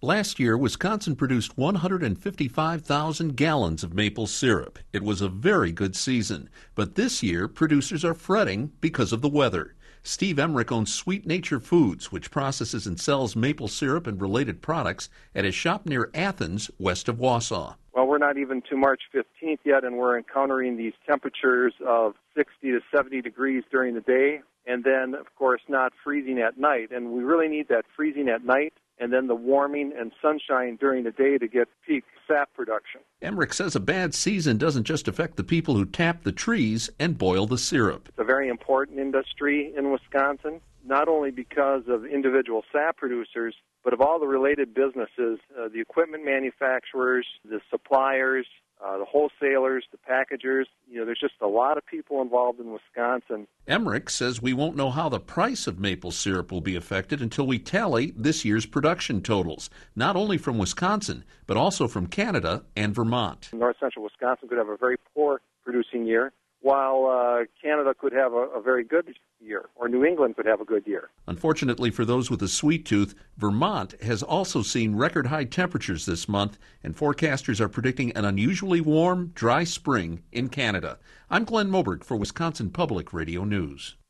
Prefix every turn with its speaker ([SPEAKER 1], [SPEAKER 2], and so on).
[SPEAKER 1] Last year, Wisconsin produced 155,000 gallons of maple syrup. It was a very good season. But this year, producers are fretting because of the weather. Steve Emmerich owns Sweet Nature Foods, which processes and sells maple syrup and related products at his shop near Athens, west of Wausau.
[SPEAKER 2] Well, we're not even to March 15th yet, and we're encountering these temperatures of 60 to 70 degrees during the day, and then, of course, not freezing at night. And we really need that freezing at night and then the warming and sunshine during the day to get peak sap production.
[SPEAKER 1] Emmerich says a bad season doesn't just affect the people who tap the trees and boil the syrup.
[SPEAKER 2] It's a very important industry in Wisconsin, not only because of individual sap producers, but of all the related businesses, the equipment manufacturers, the suppliers, the wholesalers, the packagers. There's just a lot of people involved in Wisconsin.
[SPEAKER 1] Emmerich says we won't know how the price of maple syrup will be affected until we tally this year's production totals, not only from Wisconsin, but also from Canada and Vermont.
[SPEAKER 2] North central Wisconsin could have a very poor producing year, while Canada could have a very good year, or New England could have a good year.
[SPEAKER 1] Unfortunately for those with a sweet tooth, Vermont has also seen record-high temperatures this month, and forecasters are predicting an unusually warm, dry spring in Canada. I'm Glenn Moberg for Wisconsin Public Radio News.